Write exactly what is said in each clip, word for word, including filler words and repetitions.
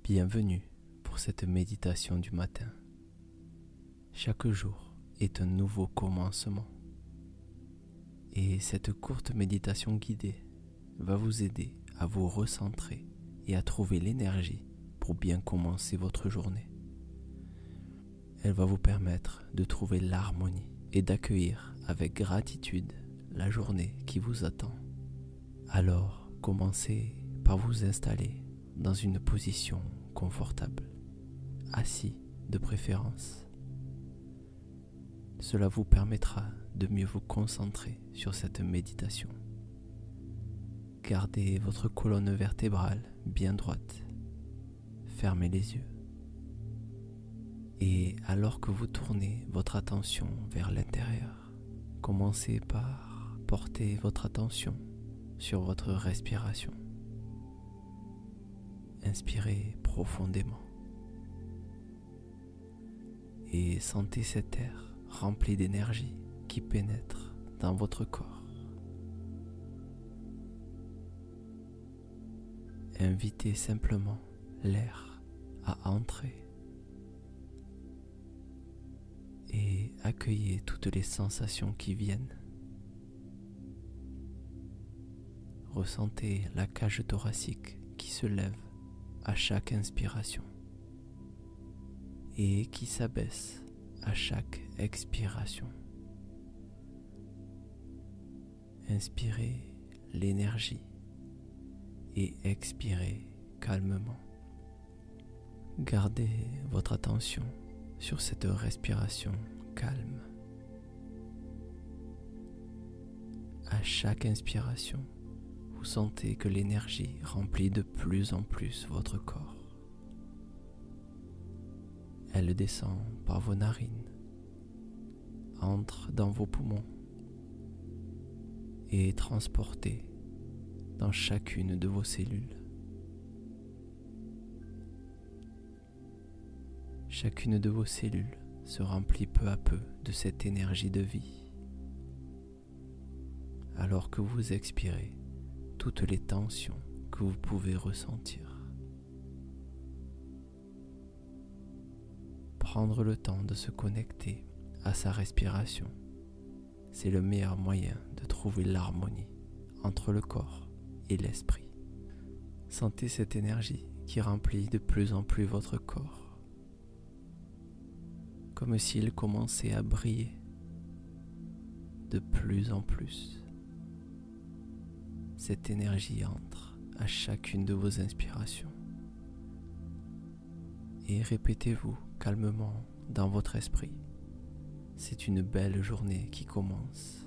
Bienvenue pour cette méditation du matin. Chaque jour est un nouveau commencement. Et cette courte méditation guidée va vous aider à vous recentrer et à trouver l'énergie pour bien commencer votre journée. Elle va vous permettre de trouver l'harmonie et d'accueillir avec gratitude la journée qui vous attend. Alors, commencez par vous installer dans une position confortable, assis de préférence. Cela vous permettra de mieux vous concentrer sur cette méditation. Gardez votre colonne vertébrale bien droite. Fermez les yeux. Et alors que vous tournez votre attention vers l'intérieur, commencez par porter votre attention sur votre respiration. Inspirez profondément et sentez cet air rempli d'énergie qui pénètre dans votre corps. Invitez simplement l'air à entrer et accueillez toutes les sensations qui viennent. Ressentez la cage thoracique qui se lève à chaque inspiration et qui s'abaisse à chaque expiration. Inspirez l'énergie et expirez calmement. Gardez votre attention sur cette respiration calme. À chaque inspiration, vous sentez que l'énergie remplit de plus en plus votre corps. Elle descend par vos narines, entre dans vos poumons et est transportée dans chacune de vos cellules. Chacune de vos cellules se remplit peu à peu de cette énergie de vie. Alors que vous expirez toutes les tensions que vous pouvez ressentir. Prendre le temps de se connecter à sa respiration, c'est le meilleur moyen de trouver l'harmonie entre le corps et l'esprit. Sentez cette énergie qui remplit de plus en plus votre corps, comme s'il commençait à briller de plus en plus. Cette énergie entre à chacune de vos inspirations. Et répétez-vous calmement dans votre esprit. C'est une belle journée qui commence.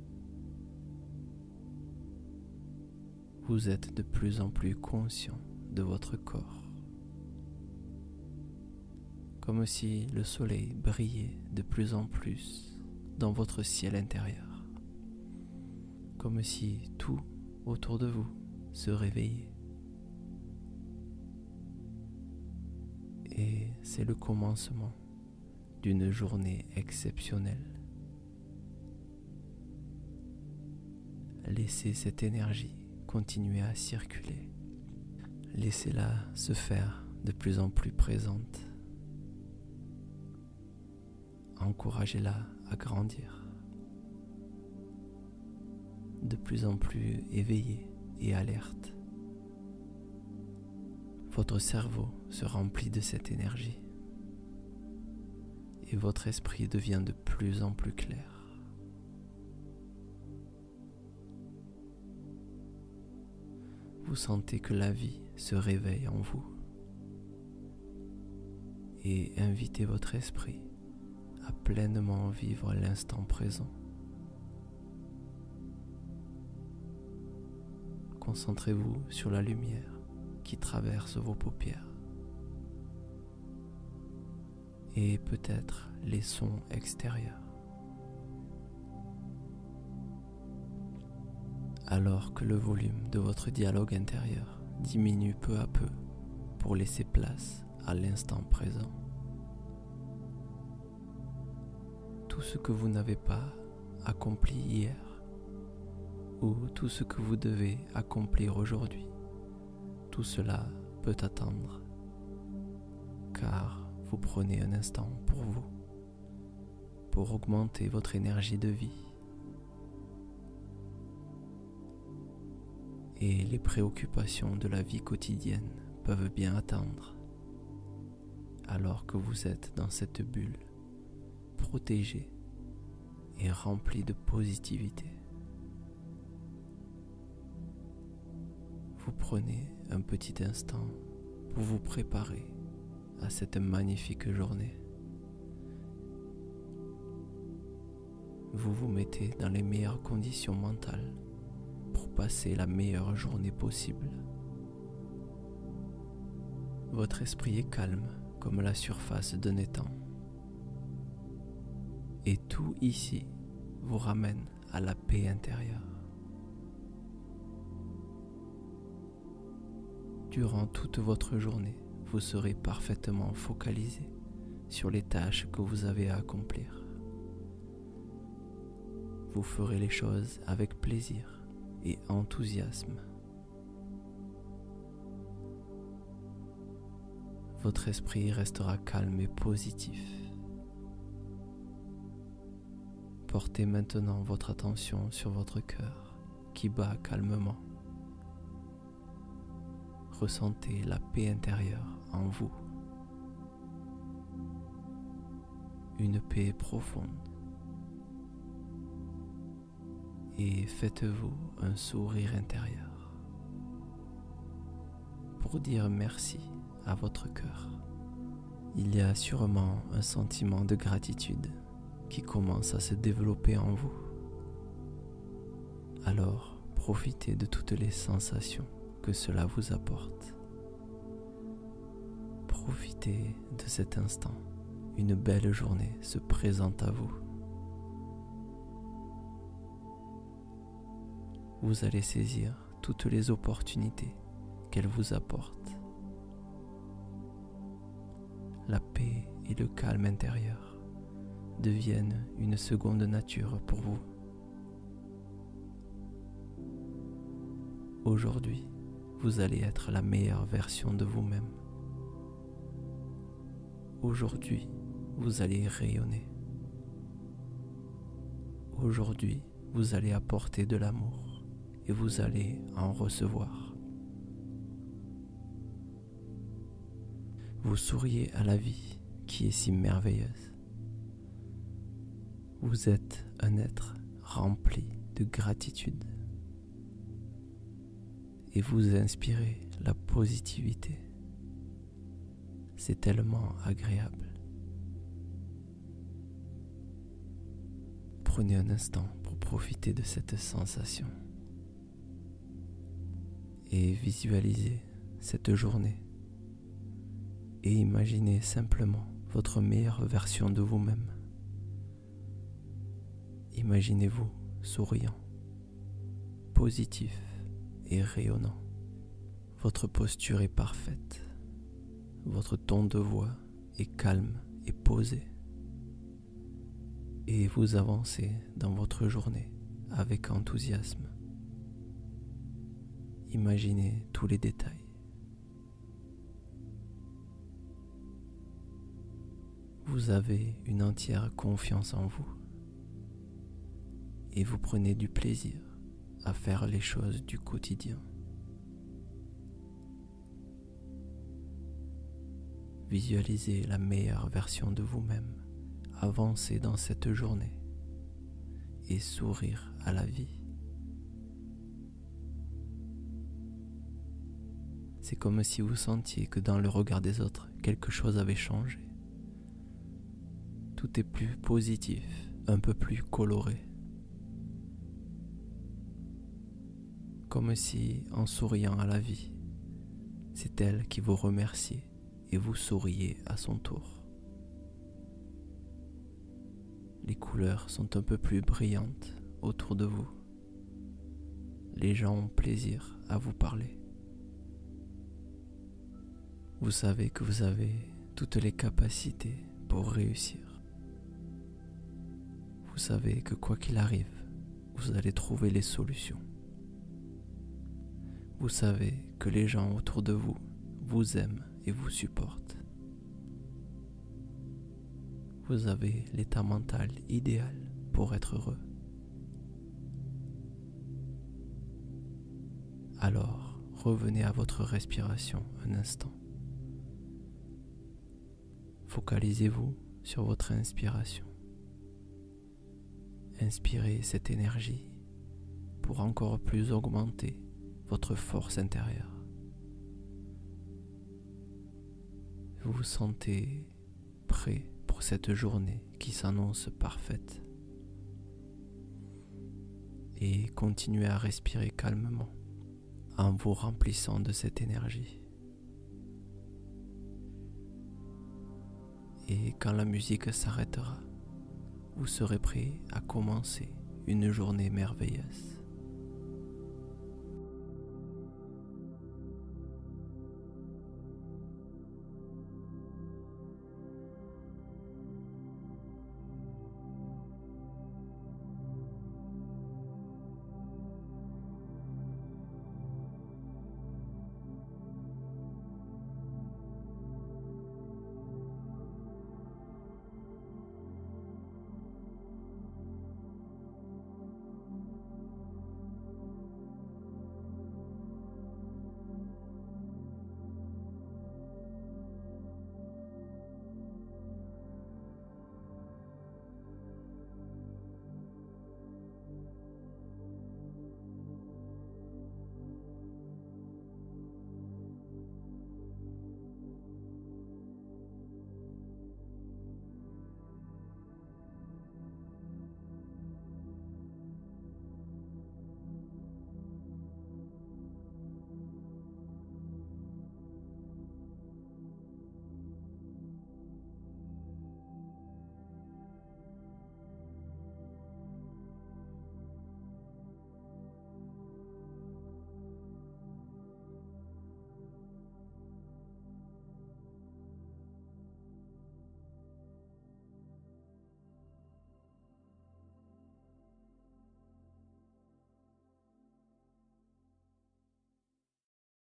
Vous êtes de plus en plus conscient de votre corps. Comme si le soleil brillait de plus en plus dans votre ciel intérieur. Comme si tout autour de vous se réveillait. Et c'est le commencement d'une journée exceptionnelle. Laissez cette énergie continuer à circuler. Laissez-la se faire de plus en plus présente. Encouragez-la à grandir. De plus en plus éveillé et alerte. Votre cerveau se remplit de cette énergie et votre esprit devient de plus en plus clair. Vous sentez que la vie se réveille en vous et invitez votre esprit à pleinement vivre l'instant présent. Concentrez-vous sur la lumière qui traverse vos paupières et peut-être les sons extérieurs. Alors que le volume de votre dialogue intérieur diminue peu à peu pour laisser place à l'instant présent. Tout ce que vous n'avez pas accompli hier ou tout ce que vous devez accomplir aujourd'hui, tout cela peut attendre car vous prenez un instant pour vous, pour augmenter votre énergie de vie. Et les préoccupations de la vie quotidienne peuvent bien attendre, alors que vous êtes dans cette bulle, protégée et remplie de positivité. Vous prenez un petit instant pour vous préparer à cette magnifique journée. Vous vous mettez dans les meilleures conditions mentales pour passer la meilleure journée possible. Votre esprit est calme comme la surface d'un étang. Et tout ici vous ramène à la paix intérieure. Durant toute votre journée, vous serez parfaitement focalisé sur les tâches que vous avez à accomplir. Vous ferez les choses avec plaisir et enthousiasme. Votre esprit restera calme et positif. Portez maintenant votre attention sur votre cœur qui bat calmement. Ressentez la paix intérieure en vous. Une paix profonde. Et faites-vous un sourire intérieur pour dire merci à votre cœur. Il y a sûrement un sentiment de gratitude qui commence à se développer en vous. Alors, profitez de toutes les sensations que cela vous apporte. Profitez de cet instant. Une belle journée se présente à vous. Vous allez saisir toutes les opportunités qu'elle vous apporte. La paix et le calme intérieur deviennent une seconde nature pour vous. Aujourd'hui, vous allez être la meilleure version de vous-même. Aujourd'hui, vous allez rayonner. Aujourd'hui, vous allez apporter de l'amour et vous allez en recevoir. Vous souriez à la vie qui est si merveilleuse. Vous êtes un être rempli de gratitude et vous inspirez la positivité. C'est tellement agréable. Prenez un instant pour profiter de cette sensation et visualisez cette journée et imaginez simplement votre meilleure version de vous-même. Imaginez-vous souriant, positif et rayonnant. Votre posture est parfaite. Votre ton de voix est calme et posé. Et vous avancez dans votre journée avec enthousiasme. Imaginez tous les détails. Vous avez une entière confiance en vous. Et vous prenez du plaisir à faire les choses du quotidien. Visualisez la meilleure version de vous-même, avancer dans cette journée et sourire à la vie. C'est comme si vous sentiez que dans le regard des autres, quelque chose avait changé. Tout est plus positif, un peu plus coloré. Comme si, en souriant à la vie, c'est elle qui vous remercie et vous souriez à son tour. Les couleurs sont un peu plus brillantes autour de vous. Les gens ont plaisir à vous parler. Vous savez que vous avez toutes les capacités pour réussir. Vous savez que quoi qu'il arrive, vous allez trouver les solutions. Vous savez que les gens autour de vous vous aiment et vous supportent. vous avez l'état mental idéal pour être heureux. Alors, revenez à votre respiration un instant. Focalisez-vous sur votre inspiration. Inspirez cette énergie pour encore plus augmenter votre force intérieure. Vous vous sentez prêt pour cette journée qui s'annonce parfaite. Et continuez à respirer calmement en vous remplissant de cette énergie. Et quand la musique s'arrêtera, vous serez prêt à commencer une journée merveilleuse.